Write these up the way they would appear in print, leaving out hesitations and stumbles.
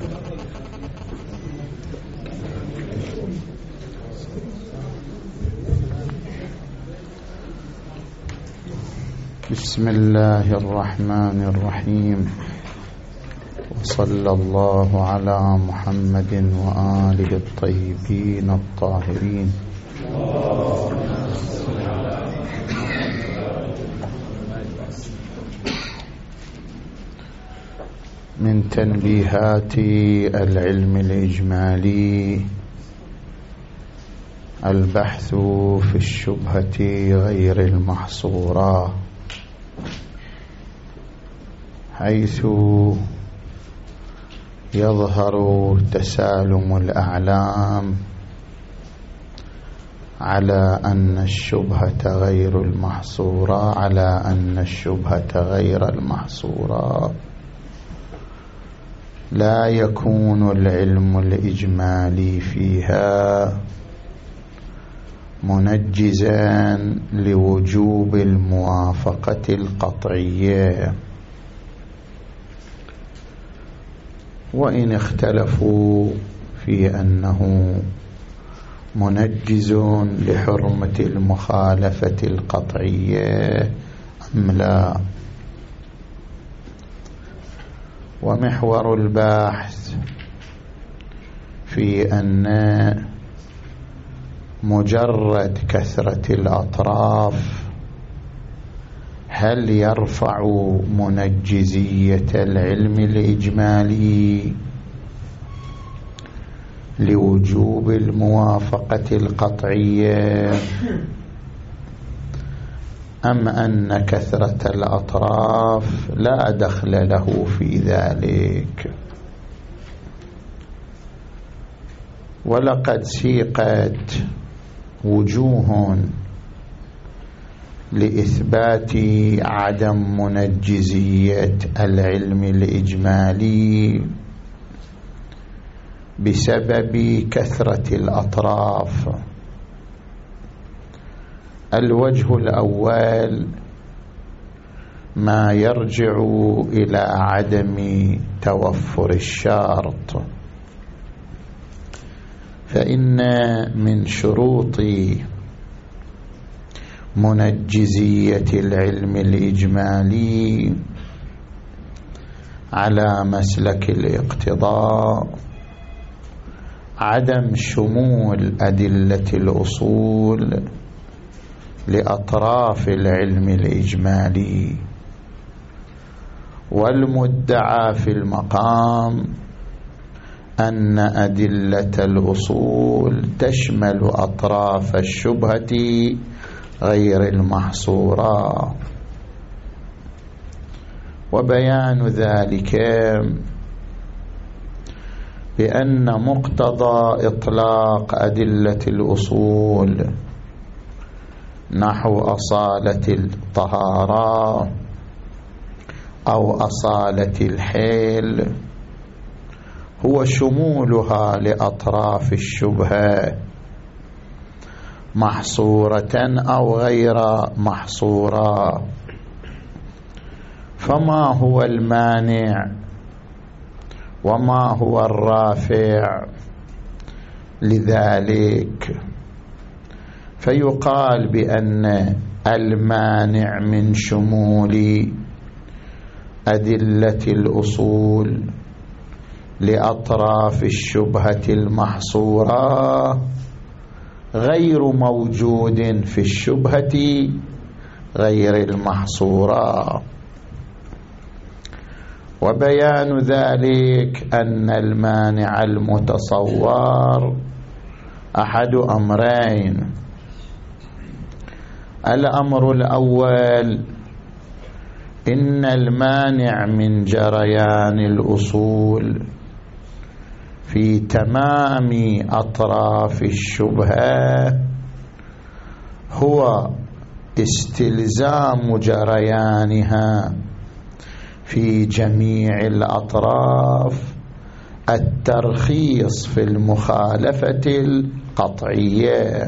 بسم الله الرحمن الرحيم، وصلى الله على محمد وآله الطيبين الطاهرين. من تنبيهات العلم الإجمالي البحث في الشبهة غير المحصورة، حيث يظهر تسالم الأعلام على أن الشبهة غير المحصورة غير المحصورة، لا يكون العلم الإجمالي فيها منجزا لوجوب الموافقة القطعية، وإن اختلفوا في أنه منجز لحرمة المخالفة القطعية أم لا. ومحور البحث في أن مجرد كثرة الأطراف هل يرفع منجزية العلم الإجمالي لوجوب الموافقة القطعية، أم أن كثرة الأطراف لا دخل له في ذلك. ولقد سيقت وجوه لإثبات عدم منجزية العلم الإجمالي بسبب كثرة الأطراف. الوجه الأول ما يرجع إلى عدم توفر الشرط، فإن من شروط منجزية العلم الإجمالي على مسلك الاقتضاء عدم شمول أدلة الأصول لأطراف العلم الإجمالي، والمدعى في المقام أن أدلة الأصول تشمل أطراف الشبهة غير المحصورة. وبيان ذلك بأن مقتضى إطلاق أدلة الأصول نحو أصالة الطهارة أو أصالة الحيل هو شمولها لأطراف الشبهة محصورة أو غير محصورة. فما هو المانع وما هو الرافع لذلك؟ فيقال بأن المانع من شمول أدلة الأصول لأطراف الشبهة المحصورة غير موجود في الشبهة غير المحصورة. وبيان ذلك أن المانع المتصور أحد أمرين: الأمر الأول إن المانع من جريان الأصول في تمام أطراف الشبهة هو استلزام جريانها في جميع الأطراف الترخيص في المخالفة القطعية،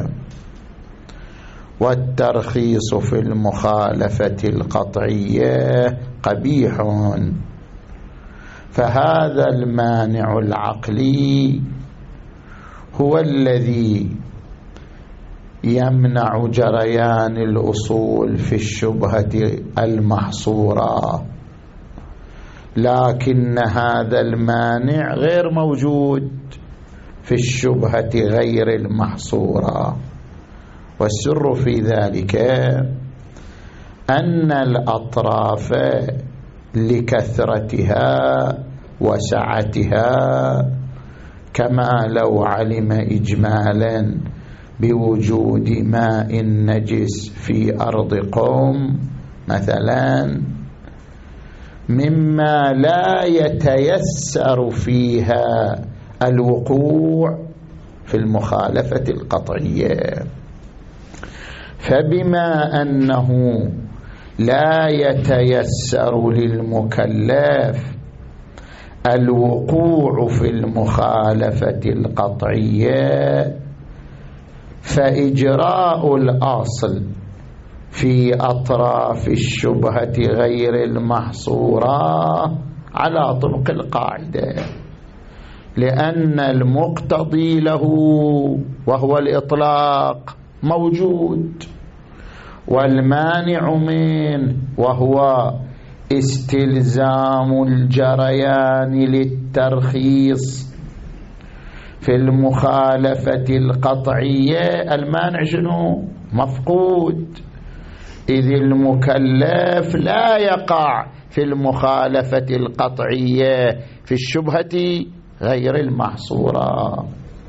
والترخيص في المخالفة القطعية قبيح، فهذا المانع العقلي هو الذي يمنع جريان الأصول في الشبهة المحصورة، لكن هذا المانع غير موجود في الشبهة غير المحصورة. والسر في ذلك أن الأطراف لكثرتها وسعتها، كما لو علم إجمالا بوجود ماء نجس في أرض قوم مثلا، مما لا يتيسر فيها الوقوع في المخالفة القطعية، فبما أنه لا يتيسر للمكلف الوقوع في المخالفة القطعية، فإجراء الأصل في أطراف الشبهة غير المحصورة على طبق القاعدة، لأن المقتضي له وهو الإطلاق موجود، والمانع منه وهو استلزام الجريان للترخيص في المخالفة القطعية، المانع شنو؟ مفقود، إذ المكلف لا يقع في المخالفة القطعية في الشبهة غير المحصورة.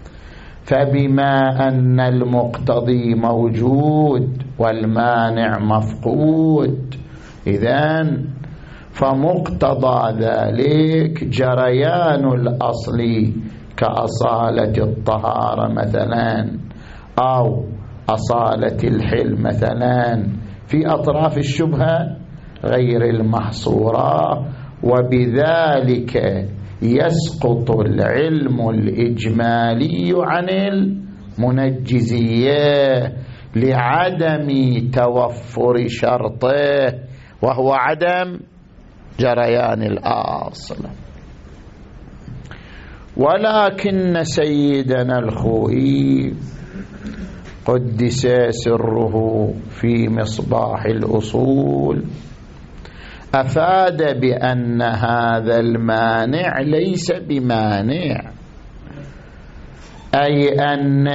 فبما أن المقتضي موجود والمانع مفقود، إذن فمقتضى ذلك جريان الأصل كأصالة الطهارة مثلا أو أصالة الحل مثلا في أطراف الشبهة غير المحصورة، وبذلك يسقط العلم الإجمالي عن المنجزية لعدم توفر شرطه وهو عدم جريان الأصل. ولكن سيدنا الخوئي قدس سره في مصباح الأصول أفاد بأن هذا المانع ليس بمانع، أي أن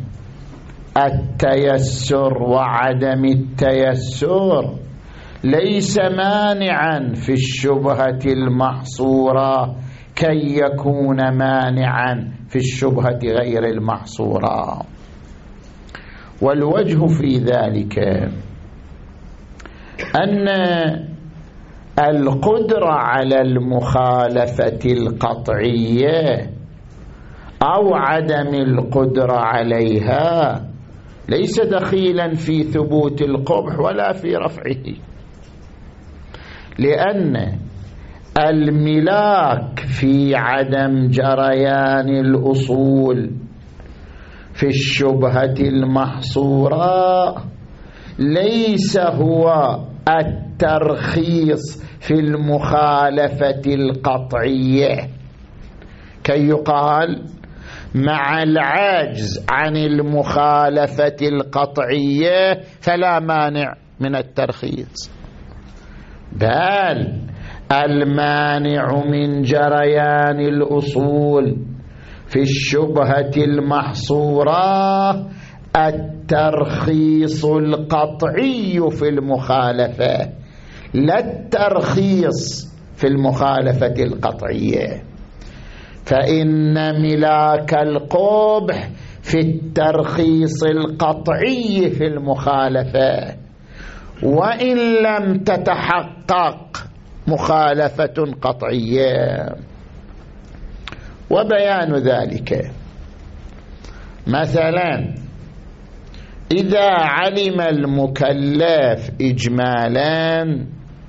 التيسر وعدم التيسر ليس مانعا في الشبهة المحصورة كي يكون مانعا في الشبهة غير المحصورة. والوجه في ذلك أن القدرة على المخالفة القطعية أو عدم القدرة عليها ليس دخيلا في ثبوت القبح ولا في رفعه، لأن الملاك في عدم جريان الأصول في الشبهة المحصورة ليس هو الترخيص في المخالفة القطعية كي يقال مع العجز عن المخالفة القطعية فلا مانع من الترخيص، بل المانع من جريان الأصول في الشبهة المحصورة الترخيص القطعي في المخالفة، لا الترخيص في المخالفة القطعية، فإن ملاك القبح في الترخيص القطعي في المخالفة، وإن لم تتحقق مخالفة قطعية. وبيان ذلك مثلا إذا علم المكلف إجمالا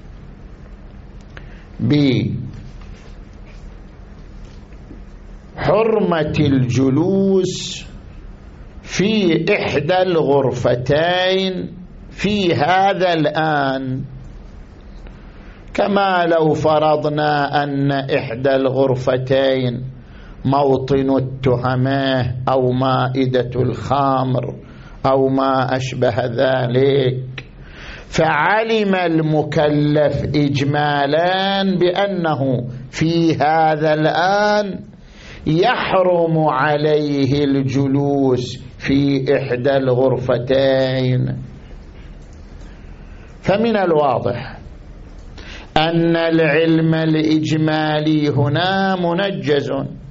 بحرمة الجلوس في إحدى الغرفتين في هذا الآن كما لو فرضنا أن إحدى الغرفتين موطن التهمة أو مائدة الخمر أو ما أشبه ذلك، فعلم المكلف إجمالا بأنه في هذا الآن يحرم عليه الجلوس في إحدى الغرفتين، فمن الواضح أن العلم الإجمالي هنا منجز،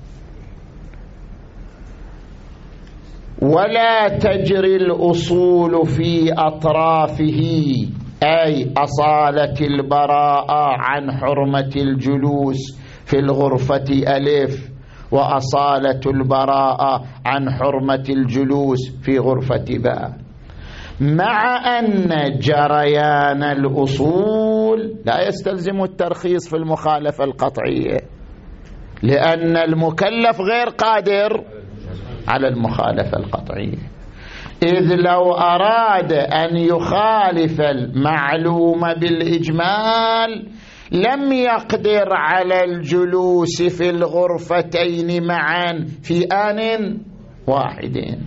ولا تجري الأصول في أطرافه، أي أصالة البراءة عن حرمة الجلوس في الغرفة ألف، وأصالة البراءة عن حرمة الجلوس في غرفة باء، مع أن جريان الأصول لا يستلزم الترخيص في المخالفة القطعية، لأن المكلف غير قادر على المخالفة القطعية، إذ لو أراد أن يخالف المعلوم بالإجمال لم يقدر على الجلوس في الغرفتين معا في آن واحد،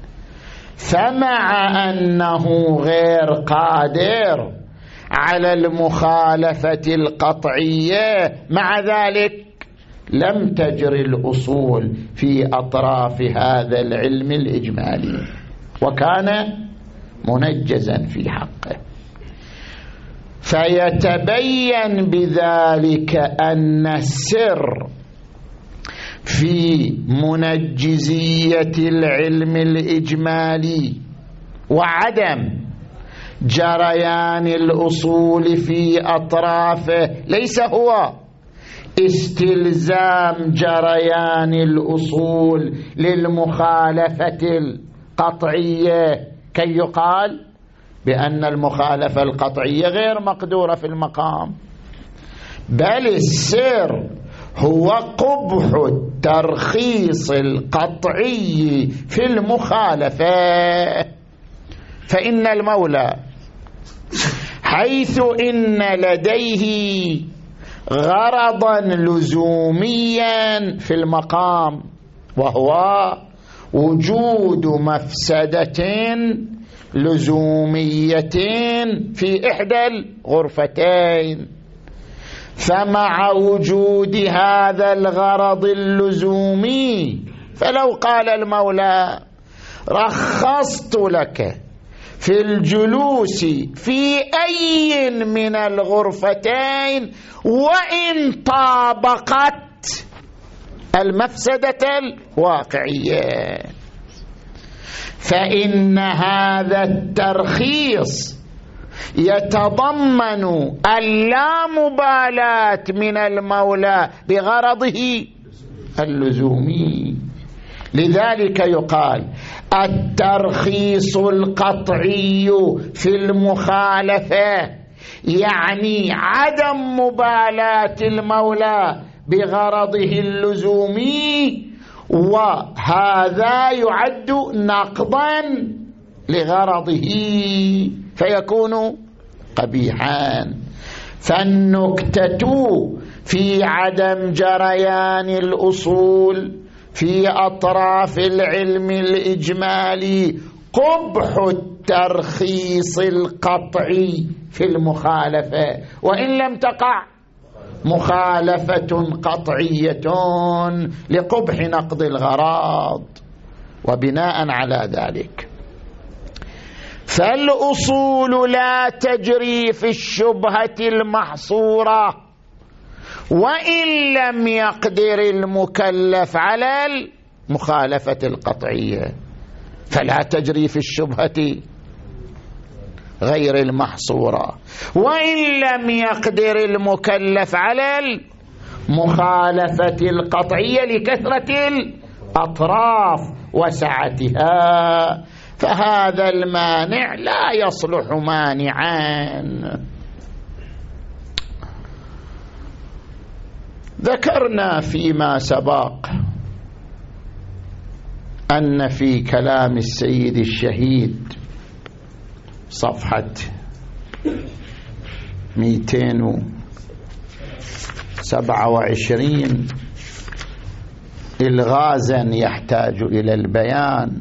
فمع أنه غير قادر على المخالفة القطعية مع ذلك لم تجري الأصول في أطراف هذا العلم الإجمالي، وكان منجزا في حقه. فيتبين بذلك أن السر في منجزية العلم الإجمالي وعدم جريان الأصول في أطرافه ليس هو استلزام جريان الأصول للمخالفة القطعية كي يقال بأن المخالفة القطعية غير مقدورة في المقام، بل السر هو قبح الترخيص القطعي في المخالفة. فإن المولى حيث إن لديه غرضا لزوميا في المقام، وهو وجود مفسدة لزومية في إحدى الغرفتين، فمع وجود هذا الغرض اللزومي فلو قال المولى رخصت لك في الجلوس في أي من الغرفتين وإن طابقت المفسدة الواقعية، فإن هذا الترخيص يتضمن اللامبالاة من المولى بغرضه اللزومي. لذلك يقال الترخيص القطعي في المخالفة يعني عدم مبالاة المولى بغرضه اللزومي، وهذا يعد نقضا لغرضه فيكون قبيحا. فالنكتة في عدم جريان الأصول في أطراف العلم الإجمالي قبح الترخيص القطعي في المخالفة، وإن لم تقع مخالفة قطعية لقبح نقض الغراض. وبناء على ذلك فالأصول لا تجري في الشبهة المحصورة، وإن لم يقدر المكلف على المخالفة القطعية، فلا تجري في الشبهة غير المحصورة، وإن لم يقدر المكلف على المخالفة القطعية لكثرة الأطراف وسعتها، فهذا المانع لا يصلح مانعا. ذكرنا فيما سبق أن في كلام السيد الشهيد صفحة 200 27 إلغازا يحتاج إلى البيان،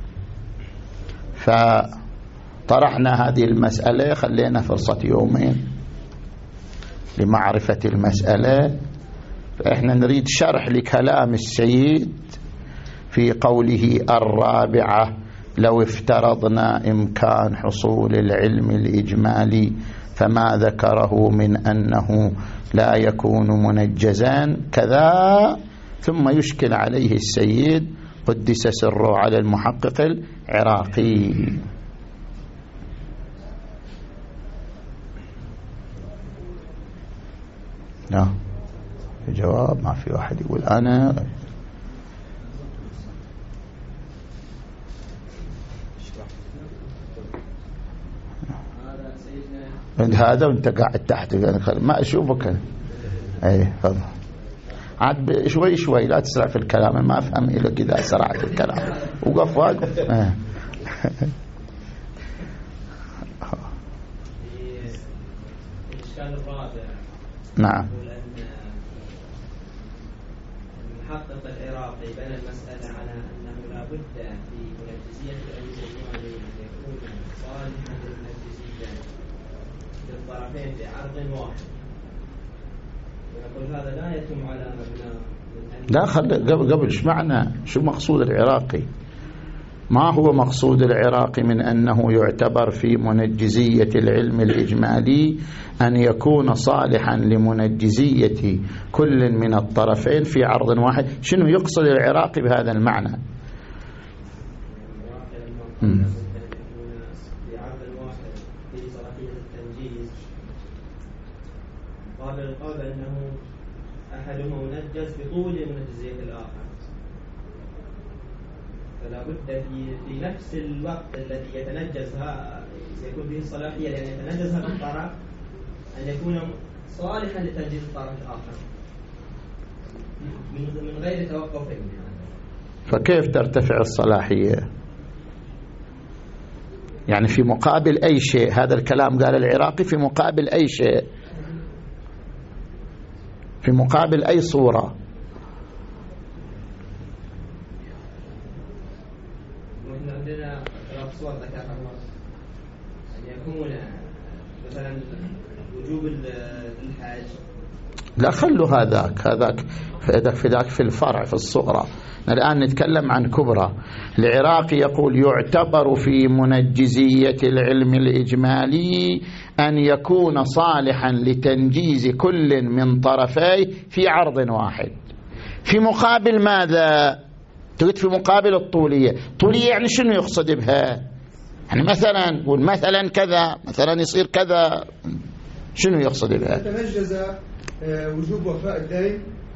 فطرحنا هذه المسألة، خلينا فرصة يومين لمعرفة المسألة. فإحنا نريد شرح لكلام السيد في قوله الرابعة: لو افترضنا إمكان حصول العلم الإجمالي فما ذكره من أنه لا يكون منجزا كذا. ثم يشكل عليه السيد قدس سره على المحقق العراقي. لا جواب، ما في واحد يقول أنا هذا وانت قاعد تحت ما أشوفك. اي فضل عاد شوي شوي، لا تسرع في الكلام، ما أفهم إلك إذا سرعت في الكلام. وقف واقف. الإشكال الرابع نعم. المحقق العراقي بنى المسألة على أنه لا بد في منجزية العلم الإجمالي أن يكون صالحا للمنجزية للطرفين بعرض واحد، ويقول هذا لا يتم على مبنى. لا قبل ايش معنى، شو مقصود العراقي؟ ما هو مقصود العراقي من أنه يعتبر في منجزية العلم الإجمالي أن يكون صالحا لمنجزية كل من الطرفين في عرض واحد؟ شنو يقصد العراقي بهذا المعنى؟ في عرض واحد في صلاحية التنجيز، قابل القول أنه أحدهما منجز بطول منجزية الآخر، فلا بد في نفس الوقت الذي يتنجزها يكون فيه الصلاحية لأن يتنجز هذا الطرف أن يكون صالحا لتنجيز الطرف الآخر من غير توقف. فكيف ترتفع الصلاحية؟ يعني في مقابل أي شيء. هذا الكلام قال العراقي في مقابل أي شيء، في مقابل أي صورة. عندنا ثلاث صور ذكرها أن يكون مثلا وجوب الحاج. لا خلوا هذاك في ذاك في الفرع في الصغرى. الآن نتكلم عن كبرى. العراقي يقول يعتبر في منجزية العلم الإجمالي أن يكون صالحا لتنجيز كل من طرفيه في عرض واحد. في مقابل ماذا؟ تريد في مقابل الطولية. طولية يعني شنو يقصد بها؟ يعني مثلا قول مثلا كذا، مثلا يصير كذا، شنو يقصد بها؟ تنجز وجوب وفاء الدين،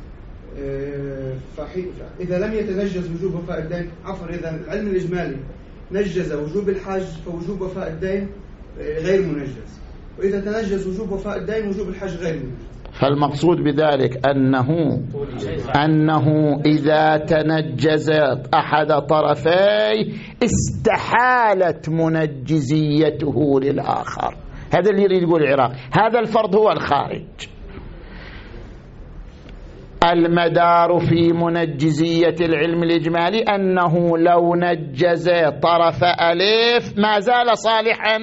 إذا لم يتنجز وجوب وفاء الدين، عفوا، إذا العلم الإجمالي نجز وجوب الحج فوجوب وفاء الدين غير منجز، وإذا تنجز وجوب وفاء الدين وجوب الحج غير منجز. فالمقصود بذلك أنه إذا تنجز أحد طرفيه استحالت منجزيته للآخر. هذا اللي يريد يقول العراق. هذا الفرض هو الخارج. المدار في منجزية العلم الإجمالي أنه لو نجز طرف ألف ما زال صالحا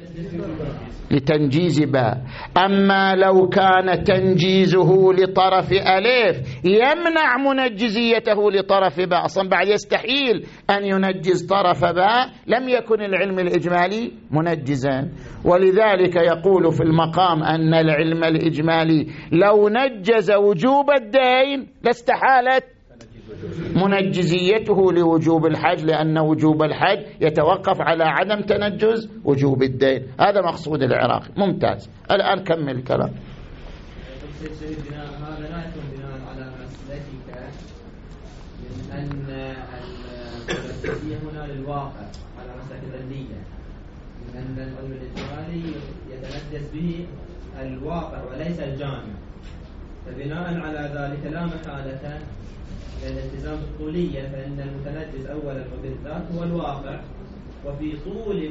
لتنجيز باء. أما لو كان تنجيزه لطرف ألف يمنع منجزيته لطرف باء، أصلا بعد يستحيل أن ينجز طرف باء، لم يكن العلم الإجمالي منجزا. ولذلك يقول في المقام أن العلم الإجمالي لو نجز وجوب الدين لاستحالت منجزيته لوجوب الحج، لأن وجوب الحج يتوقف على عدم تنجز وجوب الدين. هذا مقصود العراقي. ممتاز. الآن كمل الكلام. هذا لا يكون بناء على مسألتك من أن المنجزية هنا للواقع على مسألة الذلية، من أن العلم الإجمالي يتنجز به الواقع وليس الجامع، فبناء على ذلك لا محالة الالتزام بالطولية، فإن المتنجز أولا وبالذات هو الواقع، وفي طول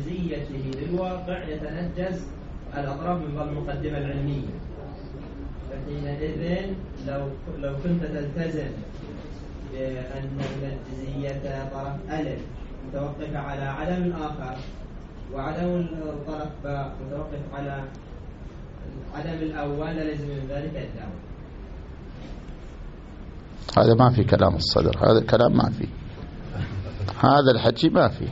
منجزيته للواقع يتنجز الأطراف من المقدمة العلمية. فحينئذ لو كنت تلتزم بأن المنجزية طرف ألف متوقفة على عدم آخر، وعدم الطرف باء متوقف على عدم الأول، لازم من ذلك الدعوة. هذا ما في كلام الصدر، هذا الكلام ما في، هذا الحكي ما في.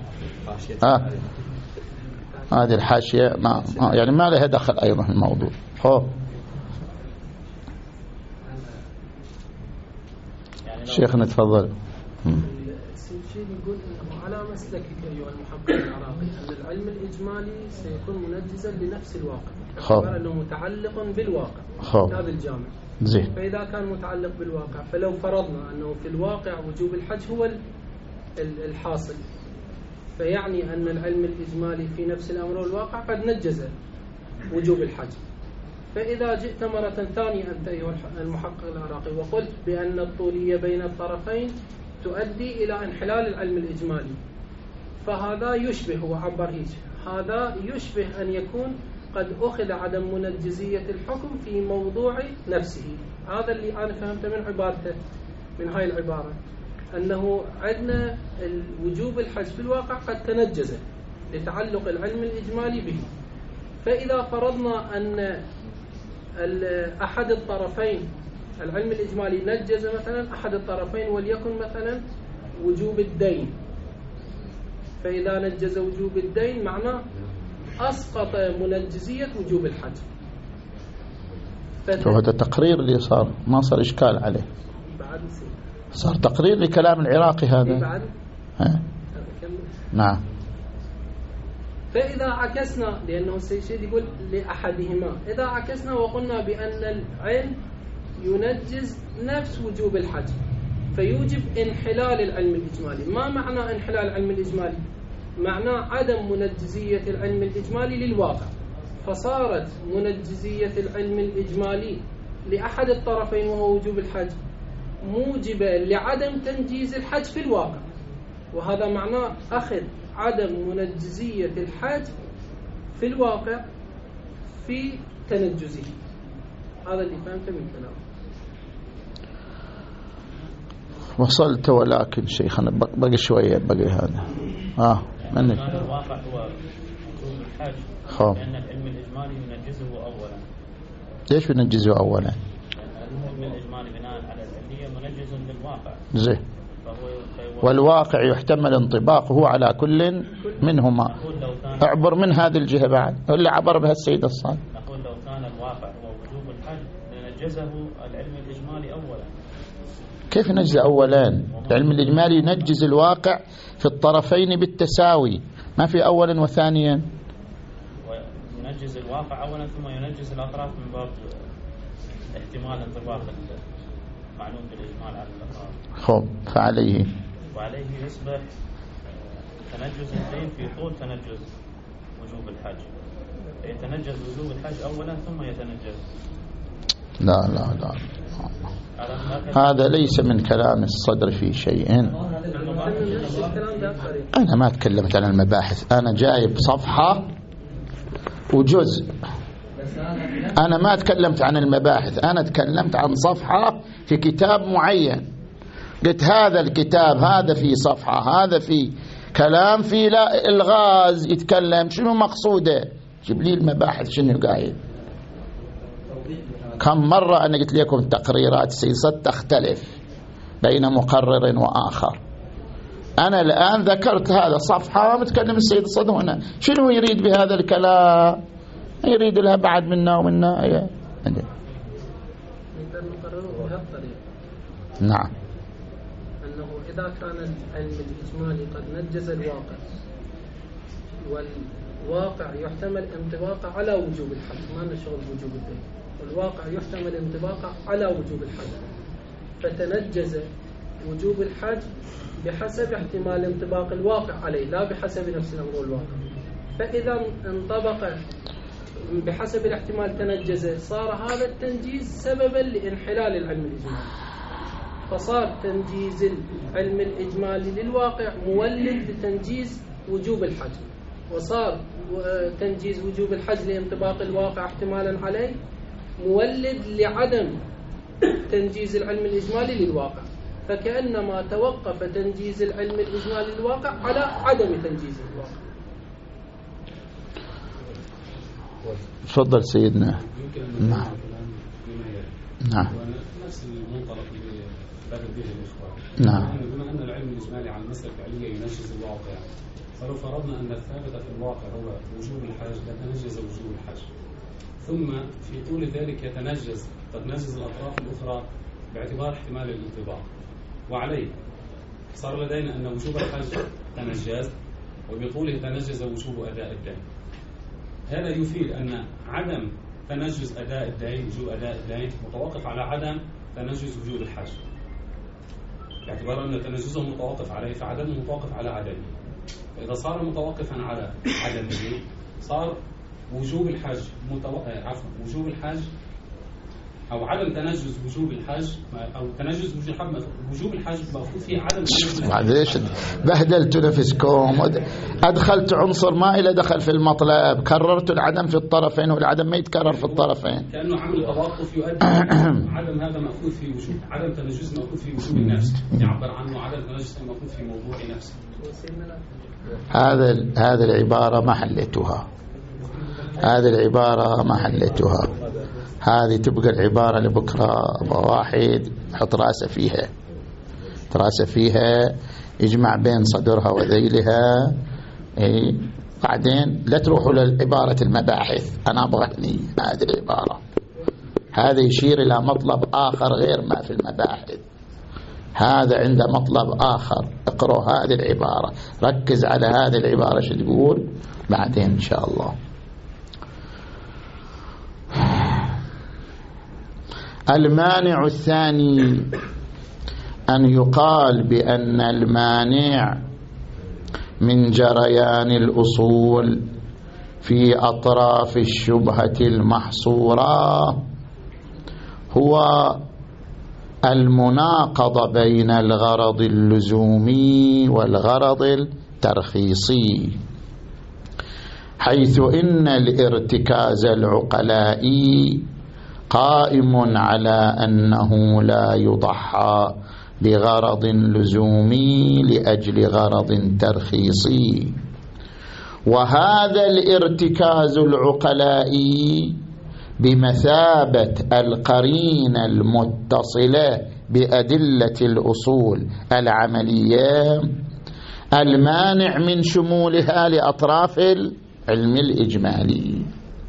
هذه الحاشية ما يعني ما لها دخل أيضا الموضوع. شيخنا تفضل. السيد يقول انه على مسلكك ايها المحقق العراقي ان العلم الاجمالي سيكون منجزا لنفس الواقع، باعتبار انه متعلق بالواقع. هذا الجامع زين. فاذا كان متعلق بالواقع، فلو فرضنا انه في الواقع وجوب الحج هو الحاصل، فيعني ان العلم الاجمالي في نفس الامر والواقع قد نجز وجوب الحج. فإذا جئت مرة ثانية أنت أيها المحقق العراقي وقلت بأن الطولية بين الطرفين تؤدي إلى انحلال العلم الإجمالي، فهذا يشبه، وعبر هيك، هذا يشبه أن يكون قد أخذ عدم منجزية الحكم في موضوع نفسه. هذا اللي أنا فهمته من عبارته، من هاي العبارة، أنه عندنا وجوب الحج في الواقع قد تنجز لتعلق العلم الإجمالي به. فإذا فرضنا أن أحد الطرفين العلم الإجمالي نجز مثلا أحد الطرفين وليكن مثلا وجوب الدين، فإذا نجز وجوب الدين معناه أسقط منجزية وجوب الحج. هذا تقرير اللي صار، ما صار إشكال عليه، صار تقرير لكلام العراقي هذا. نعم. فإذا عكسنا، لأنه السيد يقول لأحدهما، إذا عكسنا وقلنا بأن العلم ينجز نفس وجوب الحج فيوجب انحلال العلم الإجمالي. ما معنى انحلال العلم الإجمالي؟ معناه عدم منجزية العلم الإجمالي للواقع، فصارت منجزية العلم الإجمالي لأحد الطرفين وهو وجوب الحج موجبة لعدم تنجيز الحج في الواقع، وهذا معناه أخذ عدم منجزية الحج في الواقع في تنجزه. هذا اللي فهمته من كلامه. وصلت، ولكن شيخنا بقي شوية، بقي هذا منك. الواقع هو وجوب الحج، لأن العلم الإجمالي ينجزه أولا. ليش ينجزه أولا؟ لأن العلم الإجمالي بناء على العلمية منجز للواقع. زين. والواقع يحتمل انطباقه على كل منهما. اعبر من هذه الجهة بعد، اللي عبر بها السيد الصادق. نقول لو كان الواقع هو وجوب الحج لنجزه العلم الإجمالي أولا. كيف ينجز أولا؟ العلم الإجمالي ينجز الواقع في الطرفين بالتساوي، ما في أولا وثانيا. وينجز الواقع أولا ثم ينجز الأطراف من باب احتمال انطباق المعلوم بالإجمال على الأطراف. فعليه يصبح تنجز الدين في طول تنجز وجوب الحج، يتنجز وجوب الحج أولا ثم يتنجز. لا هذا ليس من كلام الصدر في شيء. أنا ما تكلمت عن المباحث، أنا جايب صفحة وجزء، أنا ما تكلمت عن المباحث، أنا تكلمت عن صفحة في كتاب معين. قلت هذا الكتاب هذا في صفحة، هذا في كلام في لا الغاز يتكلم، شنو مقصوده؟ جيب لي المباحث شنو قايل. كم مرة أنا قلت لكم تقريرات السيد صد تختلف بين مقرر وآخر. أنا الآن ذكرت هذا صفحة متكلم السيد صد هنا، شنو يريد بهذا الكلام؟ يريد لها بعد منا ومنا. نعم. أنه إذا كان العلم الإجمالي قد نجز الواقع والواقع يحتمل انطباقه على وجوب الحج، ما نشغل وجوب الدين، والواقع يحتمل انطباقه على وجوب الحج، فتنجز وجوب الحج بحسب احتمال انطباق الواقع عليه لا بحسب نفس الأمر والواقع. فإذا انطبق بحسب الاحتمال تنجز، صار هذا التنجيز سببا لانحلال العلم الإجمالي، فصار تنجيز العلم الإجمالي للواقع مولد لتنجيز وجوب الحج، وصار تنجيز وجوب الحج لانطباق الواقع احتمالا عليه، مولد لعدم تنجيز العلم الإجمالي للواقع، فكأنما توقف تنجيز العلم الإجمالي للواقع على عدم تنجيز الواقع. تفضل سيدنا. نعم نعم نفس المنطلق اللي بدأ به الإخوة. نعم. بما أن العلم الإجمالي على المسألة الفعلية ينجز الواقع، فلو فرضنا أن الثابت في الواقع هو وجوب الحج لتنجز وجوب الحج، ثم في طول ذلك تتنجز الأطراف الأخرى باعتبار احتمال الانطباق، وعليه صار لدينا أن وجوب الحج تنجز، وبطوله تنجز وجوب أداء الدين. هذا يفيد أن عدم تنجز أداء الدين وجوب أداء الدين متوقف على عدم تنجز وجوب الحج، باعتبار أن تنجزه متوقف عليه فعدمه متوقف على عدمه. فإذا صار متوقفا على عدمه صار وجوب الحج وجوب الحج أو عدم تنجز وجوب الحج أو تنجز وجوب الحج مأخوذ فيه عدم تنجز. معليش بهدلت نفسكم، أدخلت عنصر ما إلى دخل في المطلب، كررت العدم في الطرفين والعدم ما يتكرر في الطرفين. كأنه عمل توقف يؤدي عدم هذا مأخوذ في وجوب عدم تنجز مأخوذ في وجوب النفس، يعبر عنه عدم تنجز مأخوذ في موضوع نفسه. هذه العبارة ما حليتها، هذه العبارة ما حليتها، هذه تبقى العبارة لبكرة واحد يحط راسه فيها، راسه فيها يجمع بين صدرها وذيلها. بعدين لا تروحوا للعبارة المباحث، أنا أبغى هذه العبارة، هذا يشير إلى مطلب آخر غير ما في المباحث، هذا عنده مطلب آخر. اقرأ هذه العبارة، ركز على هذه العبارة شو تقول بعدين إن شاء الله. المانع الثاني أن يقال بأن المانع من جريان الأصول في أطراف الشبهة المحصورة هو المناقضة بين الغرض اللزومي والغرض الترخيصي، حيث إن الارتكاز العقلائي قائم على أنه لا يضحى بغرض لزومي لأجل غرض ترخيصي، وهذا الارتكاز العقلائي بمثابة القرينة المتصلة بأدلة الأصول العملية المانع من شمولها لأطراف العلم الإجمالي.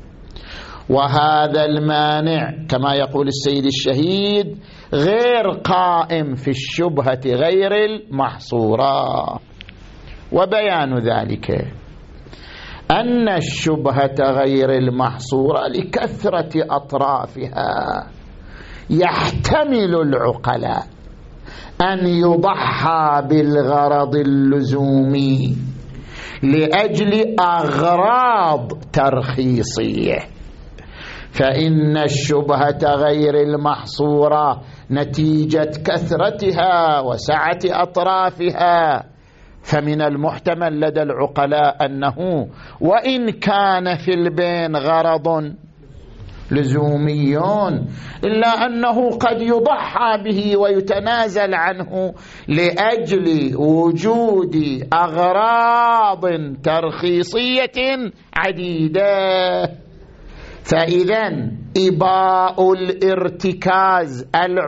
وهذا المانع كما يقول السيد الشهيد غير قائم في الشبهة غير المحصورة، وبيان ذلك أن الشبهة غير المحصورة لكثرة أطرافها يحتمل العقلاء أن يضحى بالغرض اللزومي لأجل أغراض ترخيصية، فإن الشبهة غير المحصورة نتيجة كثرتها وسعة أطرافها، فمن المحتمل لدى العقلاء أنه وإن كان في البين غرض لزوميون إلا أنه قد يضحى به ويتنازل عنه لأجل وجود أغراض ترخيصية عديدة. فإذا إباء الارتكاز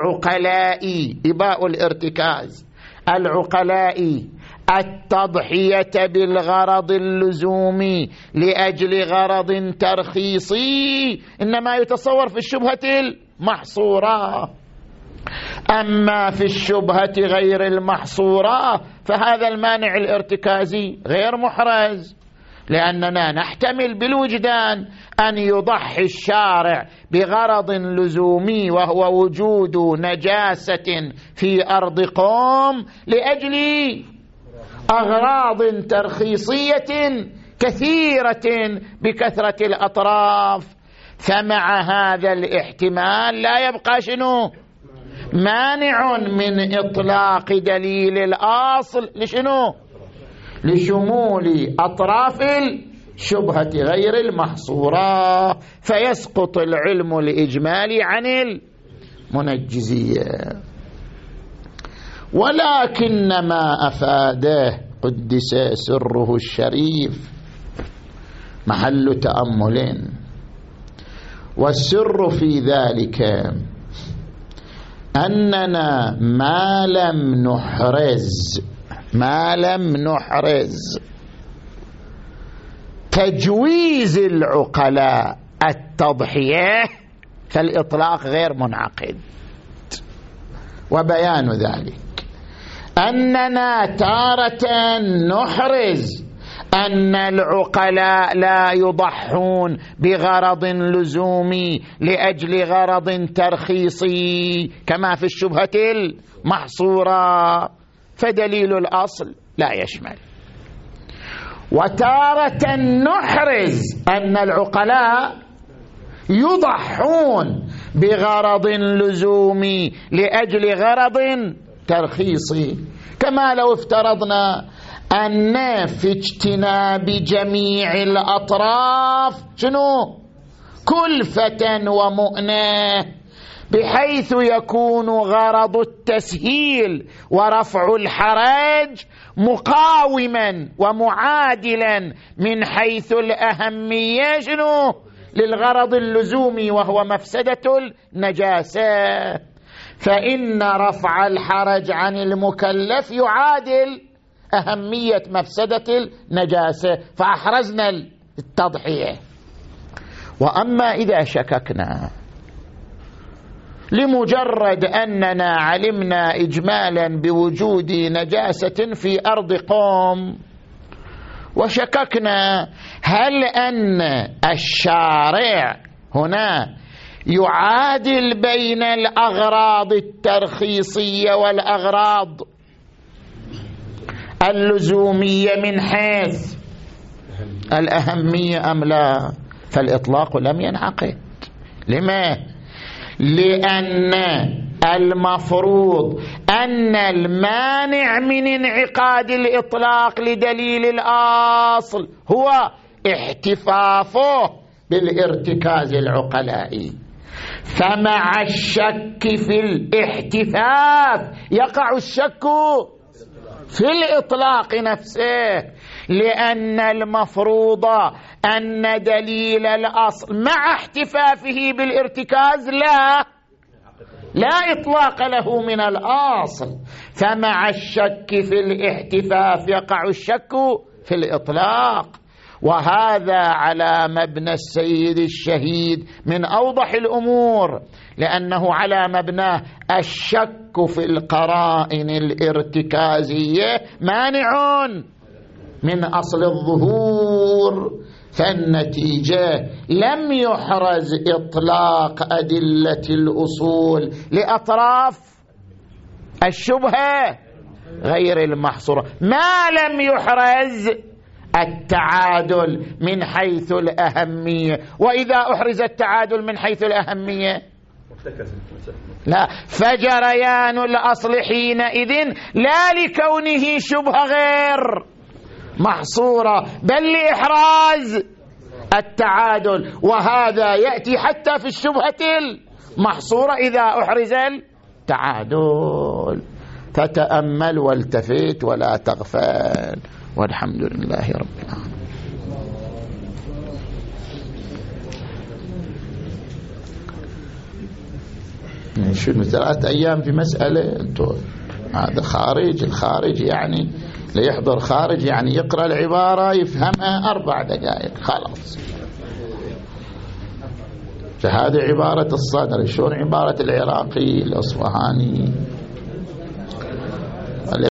العقلائي التضحية بالغرض اللزومي لأجل غرض ترخيصي إنما يتصور في الشبهة المحصورة. أما في الشبهة غير المحصورة فهذا المانع الارتكازي غير محرز، لأننا نحتمل بالوجدان أن يضحي الشارع بغرض لزومي وهو وجود نجاسة في أرض قوم لأجل أغراض ترخيصية كثيرة بكثرة الأطراف. فمع هذا الاحتمال لا يبقى شنو؟ مانع من إطلاق دليل الأصل لشنو؟ لشمول أطراف شبهة غير المحصورة، فيسقط العلم الإجمالي عن المنجزية. ولكن ما أفاده قدس سره الشريف محل تأمل، والسر في ذلك أننا ما لم نحرز تجويز العقلاء التضحية، فالإطلاق غير منعقد. وبيان ذلك أننا تارة نحرز أن العقلاء لا يضحون بغرض لزومي لأجل غرض ترخيصي كما في الشبهة المحصورة، فدليل الأصل لا يشمل. وتارة نحرز أن العقلاء يضحون بغرض لزومي لأجل غرض ترخيصي، كما لو افترضنا أن في اجتناب جميع الأطراف كلفة ومؤنة، بحيث يكون غرض التسهيل ورفع الحرج مقاوما ومعادلا من حيث الأهمية للغرض اللزومي وهو مفسدة النجاسة، فإن رفع الحرج عن المكلف يعادل أهمية مفسدة النجاسة، فأحرزنا التضحية. وأما إذا شككنا لمجرد أننا علمنا إجمالا بوجود نجاسة في أرض قوم، وشككنا هل أن الشارع هنا يعادل بين الأغراض الترخيصية والأغراض اللزومية من حيث الأهمية أم لا، فالإطلاق لم ينعقد. لما؟ لأن المفروض أن المانع من انعقاد الإطلاق لدليل الأصل هو احتفافه بالارتكاز العقلائي، فمع الشك في الاحتفاف يقع الشك في الإطلاق نفسه، لأن المفروض أن دليل الأصل مع احتفافه بالارتكاز لا إطلاق له من الأصل، فمع الشك في الاحتفاف يقع الشك في الإطلاق. وهذا على مبنى السيد الشهيد من أوضح الأمور، لأنه على مبناه الشك في القرائن الارتكازية مانع من أصل الظهور، فالنتيجة لم يحرز إطلاق أدلة الأصول لأطراف الشبهة غير المحصورة، ما لم يحرز التعادل من حيث الأهمية. وإذا أحرز التعادل من حيث الأهمية لا، فجريان الأصل حينئذ لا لكونه شبهة غير محصورة بل لإحراز التعادل، وهذا يأتي حتى في الشبهة المحصورة إذا أحرز التعادل. فتأمل والتفت ولا تغفل، والحمد لله رب العالمين. شنو 3 أيام في مسألة؟ انتو هذا خارج، الخارج يعني ليحضر خارج يعني يقرأ العبارة يفهمها 4 دقائق خلاص. فهذه عبارة الصدر، شلون عبارة العراقي الأصفهاني